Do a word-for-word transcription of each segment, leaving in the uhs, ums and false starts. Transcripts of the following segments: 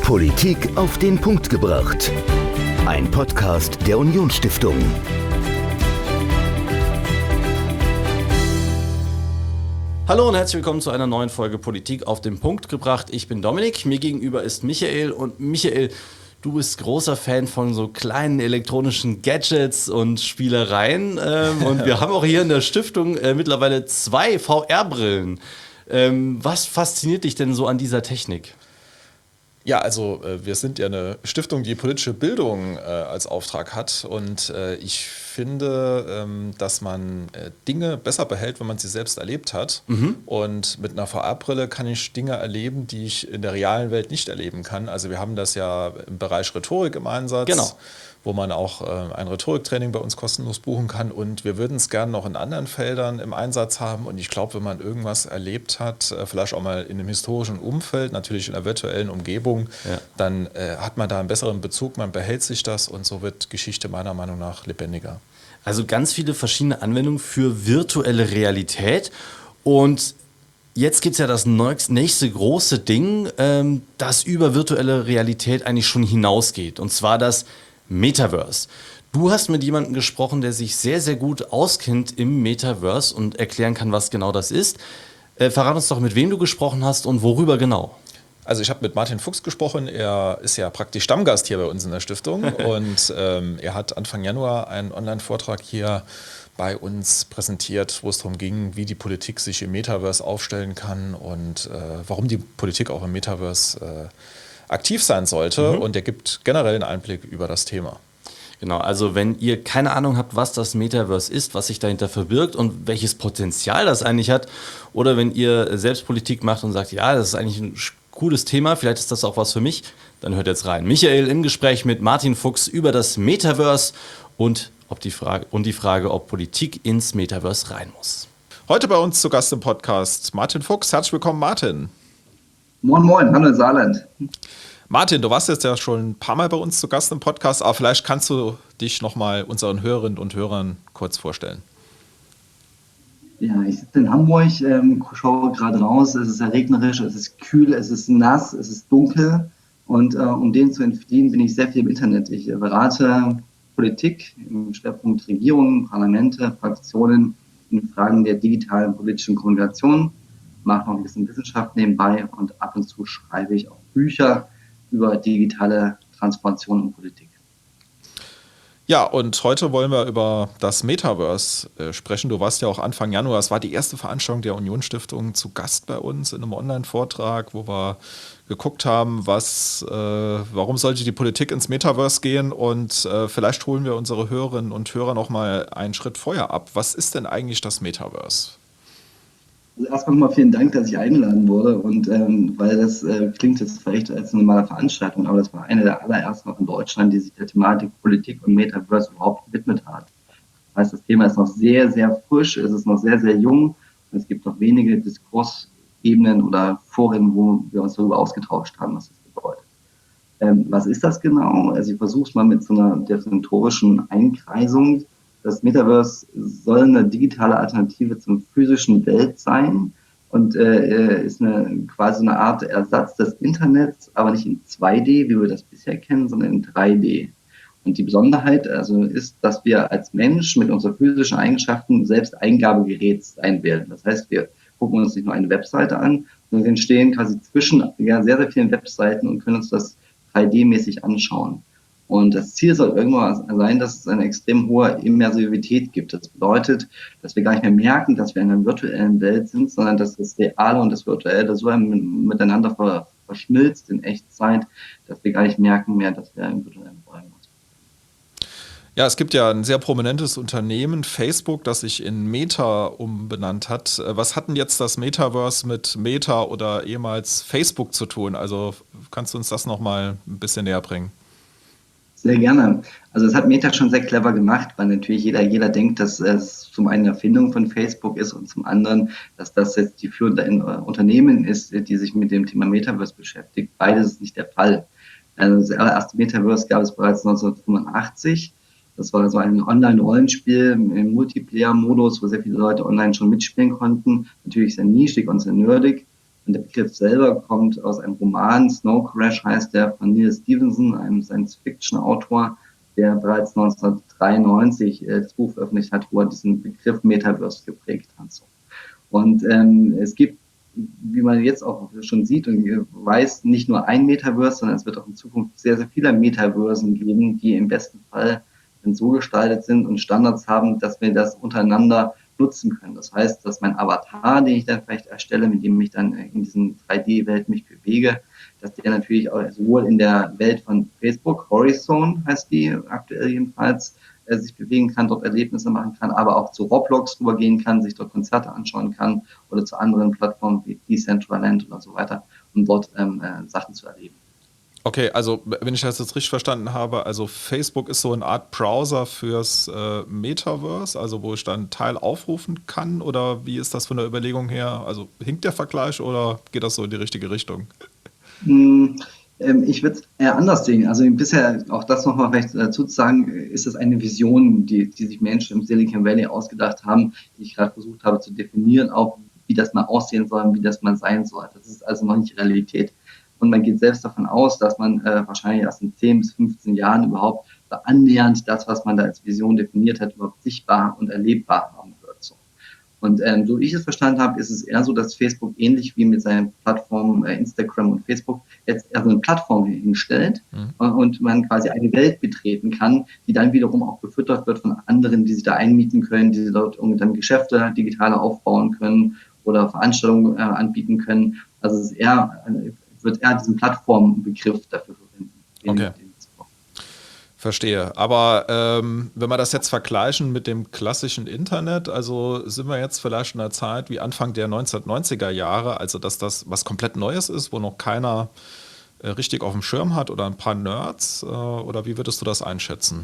Politik auf den Punkt gebracht. Ein Podcast der Unionsstiftung. Hallo und herzlich willkommen zu einer neuen Folge Politik auf den Punkt gebracht. Ich bin Dominik, mir gegenüber ist Michael und Michael, du bist großer Fan von so kleinen elektronischen Gadgets und Spielereien ähm, und wir haben auch hier in der Stiftung äh, mittlerweile zwei V R-Brillen. Ähm, was fasziniert dich denn so an dieser Technik? Ja, also äh, wir sind ja eine Stiftung, die politische Bildung äh, als Auftrag hat und äh, ich finde, ähm, dass man äh, Dinge besser behält, wenn man sie selbst erlebt hat. Mhm. Und mit einer V R-Brille kann ich Dinge erleben, die ich in der realen Welt nicht erleben kann. Also wir haben das ja im Bereich Rhetorik im Einsatz. Genau. Wo man auch äh, ein Rhetoriktraining bei uns kostenlos buchen kann. Und wir würden es gerne noch in anderen Feldern im Einsatz haben. Und ich glaube, wenn man irgendwas erlebt hat, äh, vielleicht auch mal in einem historischen Umfeld, natürlich in einer virtuellen Umgebung, ja. dann äh, hat man da einen besseren Bezug, man behält sich das und so wird Geschichte meiner Meinung nach lebendiger. Also ganz viele verschiedene Anwendungen für virtuelle Realität. Und jetzt gibt es ja das nächste große Ding, ähm, das über virtuelle Realität eigentlich schon hinausgeht. Und zwar das Metaverse. Du hast mit jemandem gesprochen, der sich sehr, sehr gut auskennt im Metaverse und erklären kann, was genau das ist. Äh, verrat uns doch, mit wem du gesprochen hast und worüber genau. Also ich habe mit Martin Fuchs gesprochen, er ist ja praktisch Stammgast hier bei uns in der Stiftung und ähm, er hat Anfang Januar einen Online-Vortrag hier bei uns präsentiert, wo es darum ging, wie die Politik sich im Metaverse aufstellen kann und äh, warum die Politik auch im Metaverse äh, aktiv sein sollte, mhm. und er gibt generell einen Einblick über das Thema. Genau, also wenn ihr keine Ahnung habt, was das Metaverse ist, was sich dahinter verbirgt und welches Potenzial das eigentlich hat, oder wenn ihr selbst Politik macht und sagt, ja, das ist eigentlich ein cooles Thema, vielleicht ist das auch was für mich, dann hört jetzt rein. Michael im Gespräch mit Martin Fuchs über das Metaverse und, ob die Frage, und die Frage, ob Politik ins Metaverse rein muss. Heute bei uns zu Gast im Podcast Martin Fuchs. Herzlich willkommen, Martin. Moin, moin, hallo Saarland. Martin, du warst jetzt ja schon ein paar Mal bei uns zu Gast im Podcast, aber vielleicht kannst du dich nochmal unseren Hörerinnen und Hörern kurz vorstellen. Ja, ich sitze in Hamburg, ähm, schaue gerade raus, es ist sehr regnerisch, es ist kühl, es ist nass, es ist dunkel und äh, um dem zu entfliehen, bin ich sehr viel im Internet. Ich äh, berate Politik im Schwerpunkt Regierungen, Parlamente, Fraktionen in Fragen der digitalen politischen Kommunikation. Mache noch ein bisschen Wissenschaft nebenbei und ab und zu schreibe ich auch Bücher über digitale Transformation und Politik. Ja, und heute wollen wir über das Metaverse äh, sprechen. Du warst ja auch Anfang Januar, es war die erste Veranstaltung der Unionsstiftung zu Gast bei uns in einem Online-Vortrag, wo wir geguckt haben, was, äh, warum sollte die Politik ins Metaverse gehen und äh, vielleicht holen wir unsere Hörerinnen und Hörer noch mal einen Schritt vorher ab. Was ist denn eigentlich das Metaverse? Also erstmal nochmal vielen Dank, dass ich eingeladen wurde und ähm, weil das äh, klingt jetzt vielleicht als eine normale Veranstaltung, aber das war eine der allerersten auch in Deutschland, die sich der Thematik Politik und Metaverse überhaupt gewidmet hat. Das heißt, das Thema ist noch sehr, sehr frisch, es ist noch sehr, sehr jung und es gibt noch wenige Diskursebenen oder Foren, wo wir uns darüber ausgetauscht haben, was das bedeutet. Ähm, was ist das genau? Also ich versuche es mal mit so einer definitorischen Einkreisung. Das Metaverse soll eine digitale Alternative zum physischen Welt sein und äh, ist eine, quasi eine Art Ersatz des Internets, aber nicht in zwei D, wie wir das bisher kennen, sondern in drei D. Und die Besonderheit also ist, dass wir als Mensch mit unseren physischen Eigenschaften selbst Eingabegerät sein werden. Das heißt, wir gucken uns nicht nur eine Webseite an, sondern wir stehen quasi zwischen ja, sehr, sehr vielen Webseiten und können uns das drei D-mäßig anschauen. Und das Ziel soll irgendwann sein, dass es eine extrem hohe Immersivität gibt. Das bedeutet, dass wir gar nicht mehr merken, dass wir in einer virtuellen Welt sind, sondern dass das Reale und das Virtuelle so miteinander verschmilzt in Echtzeit, dass wir gar nicht merken mehr, dass wir im virtuellen Räumen sind. Ja, es gibt ja ein sehr prominentes Unternehmen, Facebook, das sich in Meta umbenannt hat. Was hat denn jetzt das Metaverse mit Meta oder ehemals Facebook zu tun? Also kannst du uns das nochmal ein bisschen näher bringen? Sehr gerne. Also das hat Meta schon sehr clever gemacht, weil natürlich jeder, jeder denkt, dass es zum einen eine Erfindung von Facebook ist und zum anderen, dass das jetzt die führende Unternehmen ist, die sich mit dem Thema Metaverse beschäftigt. Beides ist nicht der Fall. Also das allererste Metaverse gab es bereits neunzehnhundertfünfundachtzig. Das war so ein Online-Rollenspiel im Multiplayer-Modus, wo sehr viele Leute online schon mitspielen konnten. Natürlich sehr nischig und sehr nerdig. Und der Begriff selber kommt aus einem Roman, Snow Crash heißt der, von Neil Stephenson, einem Science-Fiction-Autor, der bereits neunzehnhundertdreiundneunzig äh, das Buch veröffentlicht hat, wo er diesen Begriff Metaverse geprägt hat. So. Und ähm, es gibt, wie man jetzt auch schon sieht und weiß, nicht nur ein Metaverse, sondern es wird auch in Zukunft sehr, sehr viele Metaversen geben, die im besten Fall dann so gestaltet sind und Standards haben, dass wir das untereinander nutzen können. Das heißt, dass mein Avatar, den ich dann vielleicht erstelle, mit dem ich dann in diesen drei D-Welt mich bewege, dass der natürlich auch sowohl in der Welt von Facebook, Horizon heißt die aktuell jedenfalls, äh, sich bewegen kann, dort Erlebnisse machen kann, aber auch zu Roblox rübergehen kann, sich dort Konzerte anschauen kann oder zu anderen Plattformen wie Decentraland oder so weiter, um dort ähm, äh, Sachen zu erleben. Okay, also wenn ich das jetzt richtig verstanden habe, also Facebook ist so eine Art Browser fürs äh, Metaverse, also wo ich dann Teil aufrufen kann, oder wie ist das von der Überlegung her? Also hinkt der Vergleich oder geht das so in die richtige Richtung? Hm, ähm, ich würde es eher anders sehen. Also bisher, auch das nochmal vielleicht dazu zu sagen, ist das eine Vision, die, die sich Menschen im Silicon Valley ausgedacht haben, die ich gerade versucht habe zu definieren, auch wie das mal aussehen soll, wie das mal sein soll. Das ist also noch nicht Realität. Und man geht selbst davon aus, dass man äh, wahrscheinlich erst in zehn bis fünfzehn Jahren überhaupt annähernd das, was man da als Vision definiert hat, überhaupt sichtbar und erlebbar haben wird. So. Und ähm, so wie ich es verstanden habe, ist es eher so, dass Facebook ähnlich wie mit seinen Plattformen äh, Instagram und Facebook jetzt eher so eine Plattform hinstellt mhm. äh, und man quasi eine Welt betreten kann, die dann wiederum auch befüttert wird von anderen, die sich da einmieten können, die dort irgendwie dann Geschäfte digitaler aufbauen können oder Veranstaltungen äh, anbieten können. Also es ist eher eine wird eher diesen Plattformbegriff dafür verwenden. Okay. Verstehe. Aber ähm, wenn wir das jetzt vergleichen mit dem klassischen Internet, also sind wir jetzt vielleicht in einer Zeit wie Anfang der neunzehnhundertneunziger Jahre, also dass das was komplett Neues ist, wo noch keiner äh, richtig auf dem Schirm hat oder ein paar Nerds, äh, oder wie würdest du das einschätzen?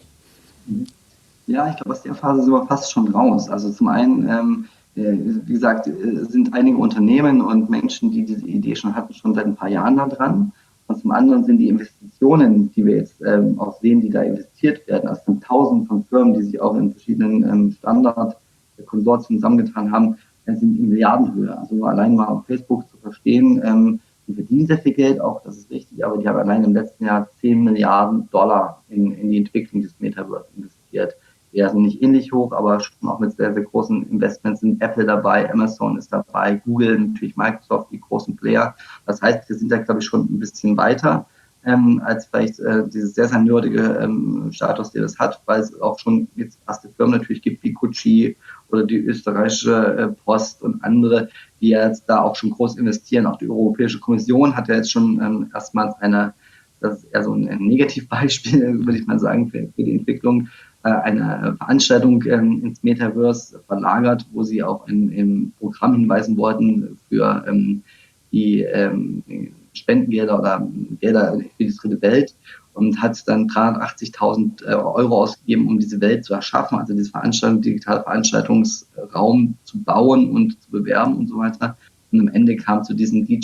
Ja, ich glaube, aus der Phase sind wir fast schon raus. Also zum einen, ähm, wie gesagt, sind einige Unternehmen und Menschen, die diese Idee schon hatten, schon seit ein paar Jahren da dran. Und zum anderen sind die Investitionen, die wir jetzt ähm, auch sehen, die da investiert werden, also von Tausenden von Firmen, die sich auch in verschiedenen ähm, Standard-Konsortien zusammengetan haben, sind in Milliardenhöhe. Also allein mal auf Facebook zu verstehen, ähm, die verdienen sehr viel Geld, auch das ist richtig, aber die haben allein im letzten Jahr zehn Milliarden Dollar in, in die Entwicklung des Metaverse investiert. Die sind nicht ähnlich hoch, aber schon auch mit sehr, sehr großen Investments sind Apple dabei, Amazon ist dabei, Google, natürlich Microsoft, die großen Player. Das heißt, wir sind da, glaube ich, schon ein bisschen weiter ähm, als vielleicht äh, dieses sehr, sehr nerdige ähm, Status, der das hat, weil es auch schon jetzt erste Firmen natürlich gibt, wie Gucci oder die österreichische äh, Post und andere, die jetzt da auch schon groß investieren. Auch die Europäische Kommission hat ja jetzt schon ähm, erstmals eine, das ist eher so ein, ein Negativbeispiel, würde ich mal sagen, für, für die Entwicklung, eine Veranstaltung ähm, ins Metaverse verlagert, wo sie auch in, im Programm hinweisen wollten für ähm, die ähm, Spendengelder oder Gelder für die dritte Welt und hat dann dreihundertachtzigtausend Euro ausgegeben, um diese Welt zu erschaffen, also diese Veranstaltung, digitale Veranstaltungsraum zu bauen und zu bewerben und so weiter. Und am Ende kam zu diesem D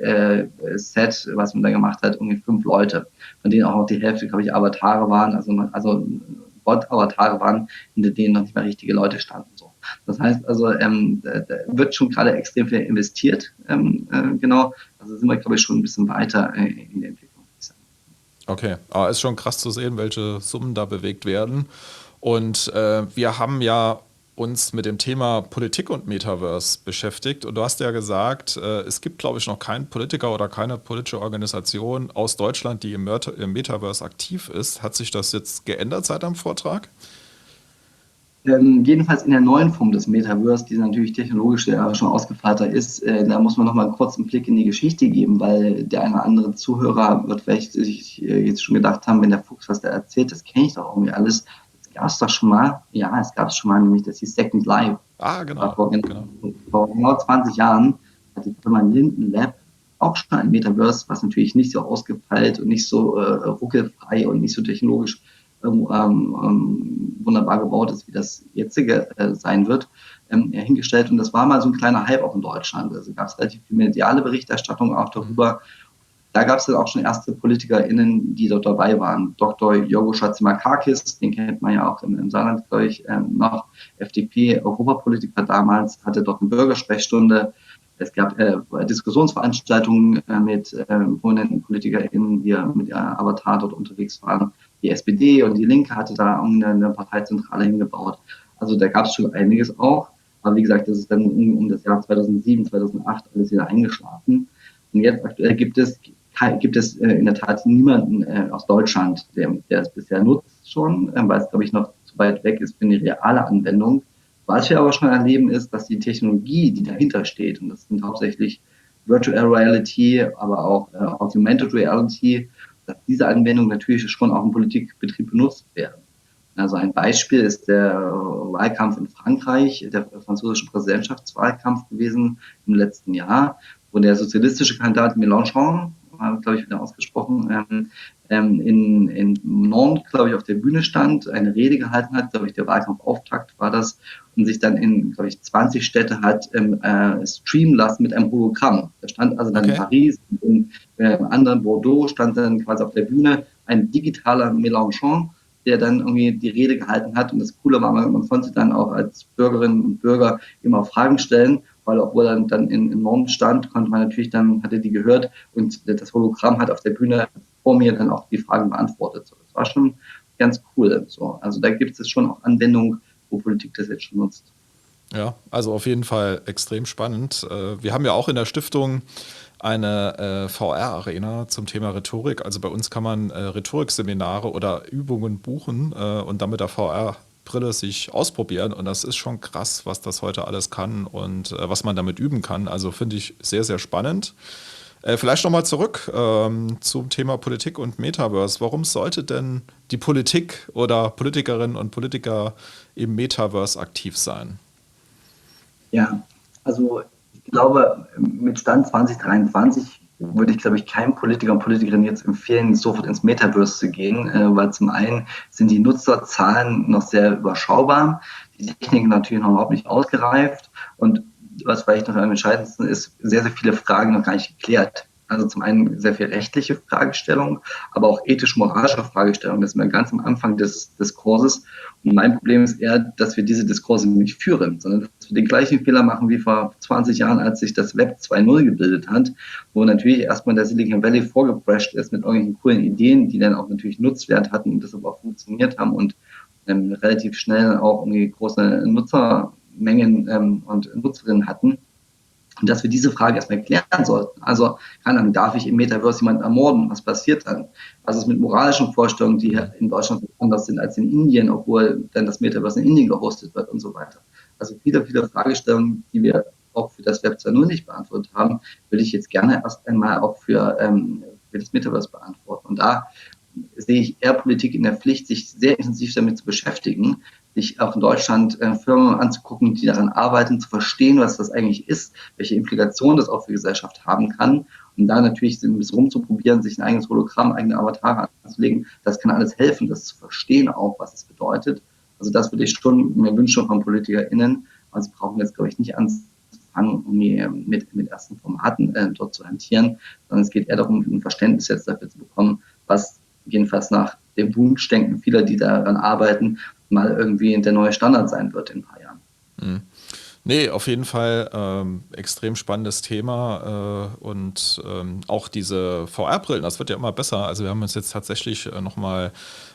J-Set, äh, was man da gemacht hat, irgendwie fünf Leute, von denen auch noch die Hälfte, glaube ich, Avatare waren, also, also Bot-Avatare waren, hinter denen noch nicht mal richtige Leute standen. So. Das heißt also, ähm, da, da wird schon gerade extrem viel investiert, ähm, äh, genau. Also sind wir, glaube ich, schon ein bisschen weiter äh, in der Entwicklung. Okay, aber ist schon krass zu sehen, welche Summen da bewegt werden. Und äh, wir haben ja uns mit dem Thema Politik und Metaverse beschäftigt. Und du hast ja gesagt, äh, es gibt, glaube ich, noch keinen Politiker oder keine politische Organisation aus Deutschland, die im, Meta- im Metaverse aktiv ist. Hat sich das jetzt geändert seit deinem Vortrag? Ähm, jedenfalls in der neuen Form des Metaverse, die natürlich technologisch ja schon ausgefeilter ist, äh, da muss man noch mal einen kurzen Blick in die Geschichte geben, weil der eine oder andere Zuhörer wird vielleicht sich äh, jetzt schon gedacht haben, wenn der Fuchs was da erzählt, das kenne ich doch irgendwie alles. Gab es doch schon mal, ja, es gab es schon mal, nämlich das hieß Second Life. Ah, genau. Vor genau. vor genau zwanzig Jahren hat die Firma Linden Lab auch schon ein Metaverse, was natürlich nicht so ausgefeilt und nicht so äh, ruckelfrei und nicht so technologisch ähm, ähm, wunderbar gebaut ist, wie das jetzige äh, sein wird, ähm, hingestellt. Und das war mal so ein kleiner Hype auch in Deutschland. Also gab es relativ viel mediale Berichterstattung auch darüber. Da gab es dann auch schon erste PolitikerInnen, die dort dabei waren. Doktor Jorgo Chatzimarkakis, den kennt man ja auch im, im Saarland, glaube ich, ähm, noch. F D P-Europapolitiker damals, hatte dort eine Bürgersprechstunde. Es gab äh, Diskussionsveranstaltungen äh, mit äh, prominenten PolitikerInnen, die mit ihr Avatar dort unterwegs waren. Die S P D und die Linke hatte da eine, eine Parteizentrale hingebaut. Also da gab es schon einiges auch. Aber wie gesagt, das ist dann um, um das Jahr zweitausendsieben, zweitausendacht alles wieder eingeschlafen. Und jetzt aktuell gibt es gibt es äh, in der Tat niemanden äh, aus Deutschland, der, der es bisher nutzt schon, äh, weil es, glaube ich, noch zu weit weg ist für eine reale Anwendung. Was wir aber schon erleben, ist, dass die Technologie, die dahinter steht, und das sind hauptsächlich Virtual Reality, aber auch äh, Augmented Reality, dass diese Anwendungen natürlich schon auch im Politikbetrieb benutzt werden. Also ein Beispiel ist der Wahlkampf in Frankreich, der französische Präsidentschaftswahlkampf gewesen im letzten Jahr, wo der sozialistische Kandidat Mélenchon, glaube ich, wieder ausgesprochen, ähm, ähm, in, in Nantes, glaube ich, auf der Bühne stand, eine Rede gehalten hat, glaube ich, der Wahlkampfauftakt war das, und sich dann in, glaube ich, zwanzig Städte hat ähm, äh, streamen lassen mit einem Hologramm. Da stand also dann okay. in Paris, in äh, anderen Bordeaux, stand dann quasi auf der Bühne ein digitaler Mélenchon, der dann irgendwie die Rede gehalten hat. Und das Coole war, man konnte dann auch als Bürgerinnen und Bürger immer Fragen stellen, weil obwohl er dann in, in Norm stand, konnte man natürlich dann, hatte die gehört und das Hologramm hat auf der Bühne vor mir dann auch die Fragen beantwortet. So, das war schon ganz cool. So, also da gibt es schon auch Anwendungen, wo Politik das jetzt schon nutzt. Ja, also auf jeden Fall extrem spannend. Wir haben ja auch in der Stiftung eine V R-Arena zum Thema Rhetorik. Also bei uns kann man Rhetorikseminare oder Übungen buchen und dann mit der V R Brille sich ausprobieren, und das ist schon krass, was das heute alles kann und äh, was man damit üben kann. Also finde ich sehr, sehr spannend. Äh, vielleicht nochmal zurück ähm, zum Thema Politik und Metaverse. Warum sollte denn die Politik oder Politikerinnen und Politiker im Metaverse aktiv sein? Ja, also ich glaube, mit Stand zwanzig dreiundzwanzig würde ich, glaube ich, keinem Politiker und Politikerin jetzt empfehlen, sofort ins Metaverse zu gehen, äh, weil zum einen sind die Nutzerzahlen noch sehr überschaubar, die Technik natürlich noch überhaupt nicht ausgereift, und was vielleicht noch am entscheidendsten ist, sehr, sehr viele Fragen noch gar nicht geklärt. Also zum einen sehr viel rechtliche Fragestellungen, aber auch ethisch-moralische Fragestellungen. Das sind wir ganz am Anfang des Diskurses. Und mein Problem ist eher, dass wir diese Diskurse nicht führen, sondern dass wir den gleichen Fehler machen wie vor zwanzig Jahren, als sich das Web zwei Punkt null gebildet hat, wo natürlich erstmal der Silicon Valley vorgeprescht ist mit irgendwelchen coolen Ideen, die dann auch natürlich Nutzwert hatten und deshalb auch funktioniert haben und ähm, relativ schnell auch irgendwie große Nutzermengen ähm, und Nutzerinnen hatten. Und dass wir diese Frage erstmal klären sollten. Also, keine Ahnung, darf ich im Metaverse jemanden ermorden? Was passiert dann? Was ist mit moralischen Vorstellungen, die in Deutschland anders sind als in Indien, obwohl dann das Metaverse in Indien gehostet wird und so weiter. Also viele, viele Fragestellungen, die wir auch für das Web zwei Punkt null nicht beantwortet haben, würde ich jetzt gerne erst einmal auch für, ähm, für das Metaverse beantworten. Und da sehe ich eher Politik in der Pflicht, sich sehr intensiv damit zu beschäftigen, sich auch in Deutschland äh, Firmen anzugucken, die daran arbeiten, zu verstehen, was das eigentlich ist, welche Implikationen das auch für die Gesellschaft haben kann. Und da natürlich ein bisschen rumzuprobieren, sich ein eigenes Hologramm, eigene Avatare anzulegen, das kann alles helfen, das zu verstehen auch, was es bedeutet. Also das würde ich schon mir wünschen von PolitikerInnen. Also brauchen wir jetzt, glaube ich, nicht anfangen, mit, mit ersten Formaten äh, dort zu hantieren, sondern es geht eher darum, ein Verständnis jetzt dafür zu bekommen, was jedenfalls nach dem Wunschdenken vieler, die daran arbeiten, mal irgendwie der neue Standard sein wird in ein paar Jahren. Mhm. Nee, auf jeden Fall ähm, extrem spannendes Thema äh, und ähm, auch diese V R-Brillen, das wird ja immer besser. Also wir haben uns jetzt tatsächlich äh, nochmal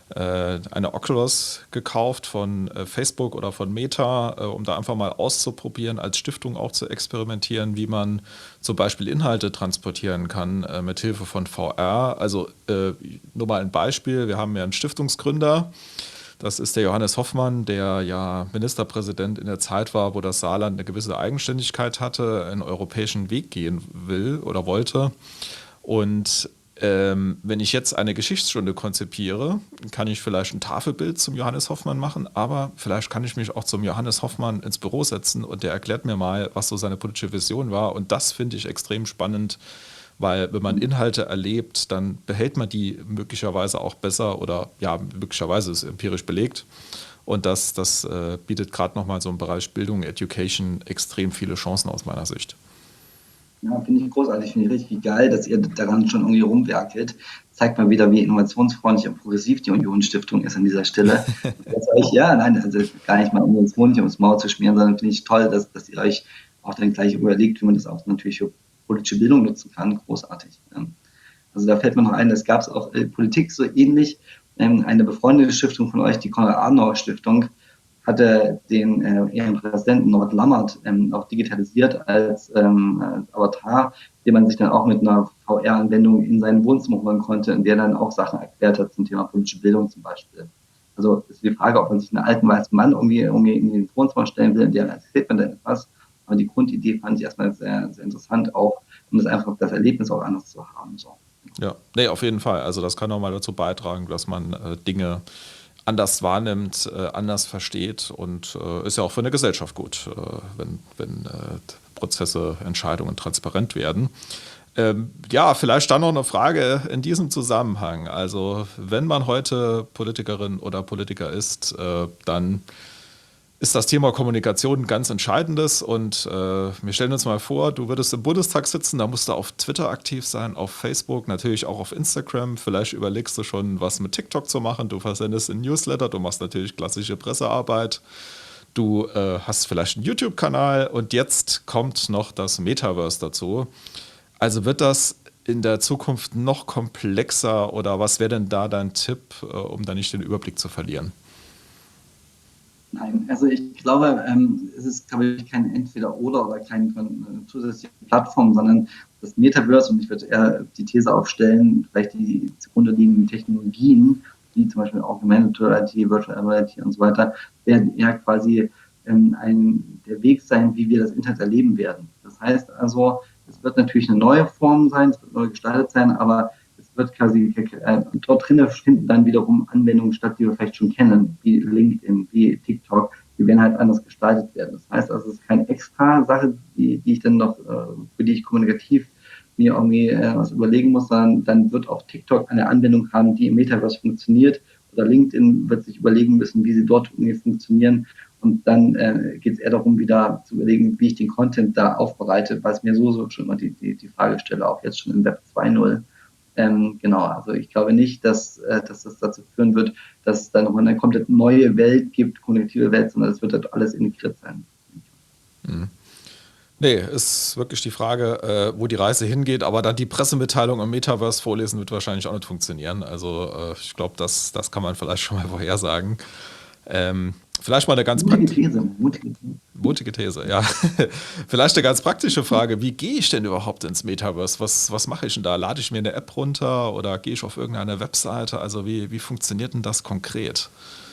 äh, eine Oculus gekauft von äh, Facebook oder von Meta, äh, um da einfach mal auszuprobieren, als Stiftung auch zu experimentieren, wie man zum Beispiel Inhalte transportieren kann äh, mit Hilfe von V R. Also äh, nur mal ein Beispiel, wir haben ja einen Stiftungsgründer. Das ist der Johannes Hoffmann, der ja Ministerpräsident in der Zeit war, wo das Saarland eine gewisse Eigenständigkeit hatte, einen europäischen Weg gehen will oder wollte. Und ähm, wenn ich jetzt eine Geschichtsstunde konzipiere, kann ich vielleicht ein Tafelbild zum Johannes Hoffmann machen, aber vielleicht kann ich mich auch zum Johannes Hoffmann ins Büro setzen und der erklärt mir mal, was so seine politische Vision war. Und das finde ich extrem spannend, weil wenn man Inhalte erlebt, dann behält man die möglicherweise auch besser oder ja, möglicherweise ist es empirisch belegt. Und das, das äh, bietet gerade nochmal so im Bereich Bildung, Education extrem viele Chancen aus meiner Sicht. Ja, finde ich großartig, finde ich richtig geil, dass ihr daran schon irgendwie rumwerkelt. Zeigt mal wieder, wie innovationsfreundlich und progressiv die Union-Stiftung ist an dieser Stelle. Das euch, ja, nein, also gar nicht mal, um uns Honig ums Maul zu schmieren, sondern finde ich toll, dass, dass ihr euch auch dann gleich überlegt, wie man das auch natürlich für politische Bildung nutzen kann, großartig. Also da fällt mir noch ein, das gab es auch in Politik so ähnlich. Eine befreundete Stiftung von euch, die Konrad-Adenauer-Stiftung, hatte den äh, ihren Präsidenten Norbert Lammert ähm, auch digitalisiert als, ähm, als Avatar, den man sich dann auch mit einer V R-Anwendung in sein Wohnzimmer holen konnte, in der dann auch Sachen erklärt hat zum Thema politische Bildung zum Beispiel. Also ist die Frage, ob man sich einen alten weißen Mann irgendwie, irgendwie in den Wohnzimmer stellen will, in der erzählt man dann etwas. Aber die Grundidee fand ich erstmal sehr, sehr interessant, auch um das einfach das Erlebnis auch anders zu haben. So. Ja, nee, auf jeden Fall. Also das kann auch mal dazu beitragen, dass man äh, Dinge anders wahrnimmt, äh, anders versteht und äh, ist ja auch für eine Gesellschaft gut, äh, wenn, wenn äh, Prozesse, Entscheidungen transparent werden. Ähm, ja, vielleicht dann noch eine Frage in diesem Zusammenhang. Also wenn man heute Politikerin oder Politiker ist, äh, dann ist das Thema Kommunikation ein ganz entscheidendes und äh, wir stellen uns mal vor, du würdest im Bundestag sitzen, da musst du auf Twitter aktiv sein, auf Facebook, natürlich auch auf Instagram, vielleicht überlegst du schon, was mit TikTok zu machen, du versendest einen Newsletter, du machst natürlich klassische Pressearbeit, du äh, hast vielleicht einen YouTube-Kanal und jetzt kommt noch das Metaverse dazu. Also wird das in der Zukunft noch komplexer oder was wäre denn da dein Tipp, äh, um da nicht den Überblick zu verlieren? Nein, also ich glaube, ähm, es ist, glaube ich, kein Entweder-Oder oder keine äh, zusätzliche Plattform, sondern das Metaverse, und ich würde eher die These aufstellen, vielleicht die zugrunde liegenden Technologien, wie zum Beispiel Augmented Reality, Virtual Reality und so weiter, werden eher quasi ähm, ein, der Weg sein, wie wir das Internet erleben werden. Das heißt also, es wird natürlich eine neue Form sein, es wird neu gestaltet sein, aber wird quasi äh, dort drinnen finden dann wiederum Anwendungen statt, die wir vielleicht schon kennen, wie LinkedIn, wie TikTok, die werden halt anders gestaltet werden. Das heißt also, es ist keine extra Sache, die, die ich dann noch, äh, für die ich kommunikativ mir irgendwie äh, was überlegen muss, sondern dann wird auch TikTok eine Anwendung haben, die im Metaverse funktioniert, oder LinkedIn wird sich überlegen müssen, wie sie dort irgendwie funktionieren. Und dann äh, geht es eher darum, wieder zu überlegen, wie ich den Content da aufbereite, weil es mir so, so schon immer die, die, die Frage stelle, auch jetzt schon in Web zwei Punkt null. Ähm, genau, also ich glaube nicht, dass, äh, dass das dazu führen wird, dass es dann noch eine komplett neue Welt gibt, kommunikative Welt, sondern es wird halt alles integriert sein. Mhm. Nee, ist wirklich die Frage, äh, wo die Reise hingeht, aber dann die Pressemitteilung im Metaverse vorlesen wird wahrscheinlich auch nicht funktionieren. Also äh, ich glaube, das, das kann man vielleicht schon mal vorhersagen. Ähm, Vielleicht mal eine ganz mutige praktische These, mutige These. Mutige These, ja. Vielleicht eine ganz praktische Frage. Wie gehe ich denn überhaupt ins Metaverse? Was, was mache ich denn da? Lade ich mir eine App runter oder gehe ich auf irgendeine Webseite? Also wie, wie funktioniert denn das konkret?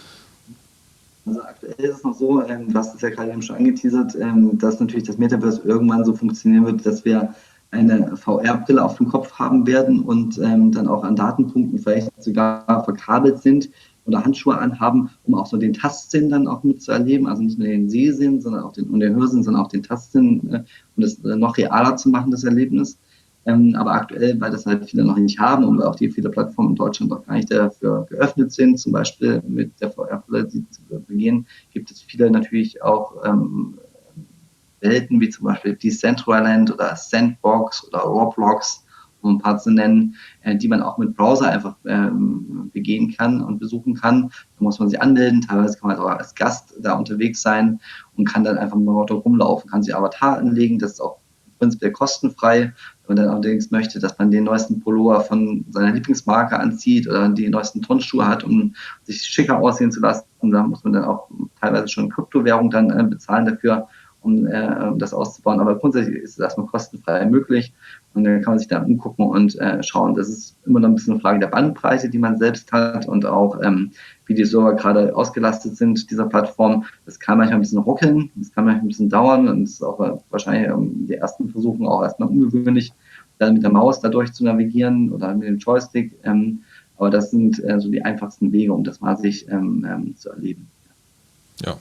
Also aktuell ist es noch so, ähm, du hast es ja gerade eben schon angeteasert, ähm, dass natürlich das Metaverse irgendwann so funktionieren wird, dass wir eine V R-Brille auf dem Kopf haben werden und ähm, dann auch an Datenpunkten vielleicht sogar verkabelt sind oder Handschuhe anhaben, um auch so den Tastsinn dann auch mitzuerleben, also nicht nur den Sehsinn, sondern auch den, und den Hörsinn, sondern auch den Tastsinn, äh, um das äh, noch realer zu machen, das Erlebnis. Ähm, aber aktuell, weil das halt viele noch nicht haben und weil auch die viele Plattformen in Deutschland auch gar nicht dafür geöffnet sind, zum Beispiel mit der V R-Brille die zu begehen, gibt es viele natürlich auch ähm, Welten, wie zum Beispiel Decentraland oder Sandbox oder Roblox, um ein paar zu nennen, äh, die man auch mit Browser einfach ähm, begehen kann und besuchen kann. Da muss man sich anmelden, teilweise kann man auch als Gast da unterwegs sein und kann dann einfach mal dort rumlaufen, kann sich Avatar anlegen, das ist auch prinzipiell kostenfrei. Wenn man dann allerdings möchte, dass man den neuesten Pullover von seiner Lieblingsmarke anzieht oder die neuesten Turnschuhe hat, um sich schicker aussehen zu lassen, da muss man dann auch teilweise schon Kryptowährung dann äh, bezahlen dafür, um äh, das auszubauen. Aber grundsätzlich ist es erstmal kostenfrei möglich und dann kann man sich da umgucken und äh, schauen. Das ist immer noch ein bisschen eine Frage der Bandbreite, die man selbst hat und auch, ähm, wie die Server gerade ausgelastet sind, dieser Plattform. Das kann manchmal ein bisschen ruckeln, das kann manchmal ein bisschen dauern und das ist auch äh, wahrscheinlich ähm, die ersten Versuche auch erstmal ungewöhnlich, dann mit der Maus dadurch zu navigieren oder mit dem Joystick. Ähm, aber das sind äh, so die einfachsten Wege, um das mal sich ähm, ähm, zu erleben. Ja.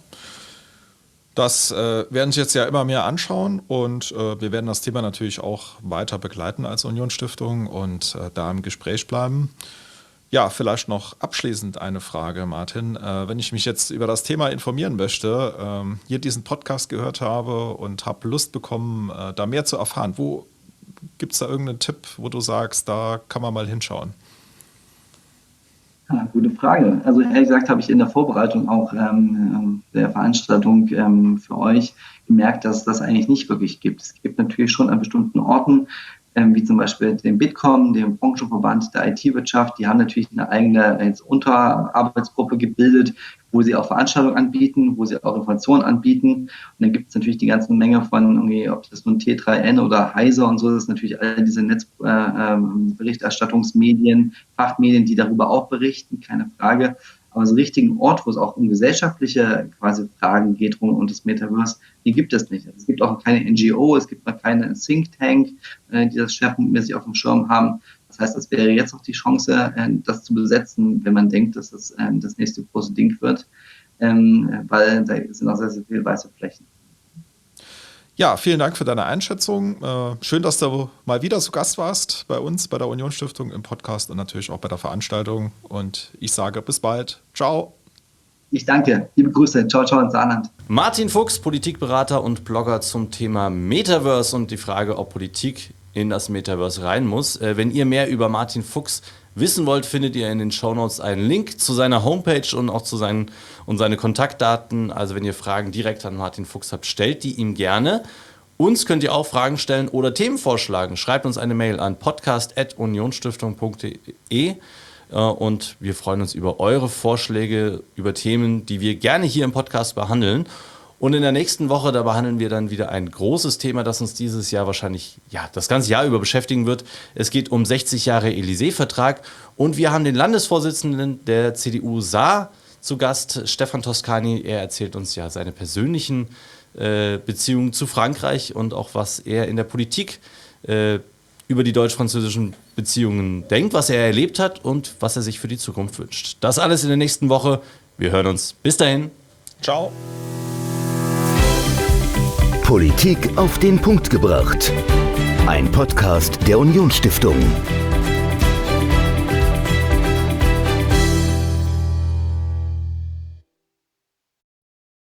Das äh, werden sich jetzt ja immer mehr anschauen und äh, wir werden das Thema natürlich auch weiter begleiten als Unionsstiftung und äh, da im Gespräch bleiben. Ja, vielleicht noch abschließend eine Frage, Martin. Äh, wenn ich mich jetzt über das Thema informieren möchte, ähm, hier diesen Podcast gehört habe und habe Lust bekommen, äh, da mehr zu erfahren, wo gibt es da irgendeinen Tipp, wo du sagst, da kann man mal hinschauen? Ja, gute Frage. Also ehrlich gesagt habe ich in der Vorbereitung auch ähm, der Veranstaltung ähm, für euch gemerkt, dass es das eigentlich nicht wirklich gibt. Es gibt natürlich schon an bestimmten Orten, ähm, wie zum Beispiel den Bitkom, dem Branchenverband der I T-Wirtschaft, die haben natürlich eine eigene jetzt Unterarbeitsgruppe gebildet, wo sie auch Veranstaltungen anbieten, wo sie auch Informationen anbieten. Und dann gibt es natürlich die ganze Menge von, irgendwie, ob das nun T drei N oder Heise und so, das ist natürlich all diese Netzberichterstattungsmedien, äh, Fachmedien, die darüber auch berichten, keine Frage. Aber so einen richtigen Ort, wo es auch um gesellschaftliche quasi Fragen geht rund um das Metaverse, die gibt es nicht. Es gibt auch keine N G O, es gibt noch keine Think Tank, äh, die das schwerpunktmäßig auf dem Schirm haben. Das heißt, es wäre jetzt auch die Chance, äh, das zu besetzen, wenn man denkt, dass das äh, das nächste große Ding wird, ähm, weil da sind auch sehr, sehr viele weiße Flächen. Ja, vielen Dank für deine Einschätzung. Äh, schön, dass du mal wieder zu Gast warst bei uns, bei der Union-Stiftung im Podcast und natürlich auch bei der Veranstaltung. Und ich sage bis bald. Ciao. Ich danke. Liebe Grüße. Ciao, ciao ins Saarland. Martin Fuchs, Politikberater und Blogger zum Thema Metaverse und die Frage, ob Politik in das Metaverse rein muss. Äh, wenn ihr mehr über Martin Fuchs wissen wollt, findet ihr in den Shownotes einen Link zu seiner Homepage und auch zu seinen und seine Kontaktdaten. Also wenn ihr Fragen direkt an Martin Fuchs habt, stellt die ihm gerne. Uns könnt ihr auch Fragen stellen oder Themen vorschlagen. Schreibt uns eine Mail an podcast at unionstiftung punkt de und wir freuen uns über eure Vorschläge, über Themen, die wir gerne hier im Podcast behandeln. Und in der nächsten Woche, da behandeln wir dann wieder ein großes Thema, das uns dieses Jahr wahrscheinlich ja, das ganze Jahr über beschäftigen wird. Es geht um sechzig Jahre Élysée-Vertrag und wir haben den Landesvorsitzenden der C D U Saar zu Gast, Stefan Toscani. Er erzählt uns ja seine persönlichen äh, Beziehungen zu Frankreich und auch was er in der Politik äh, über die deutsch-französischen Beziehungen denkt, was er erlebt hat und was er sich für die Zukunft wünscht. Das alles in der nächsten Woche. Wir hören uns. Bis dahin. Ciao. Politik auf den Punkt gebracht. Ein Podcast der Union-Stiftung.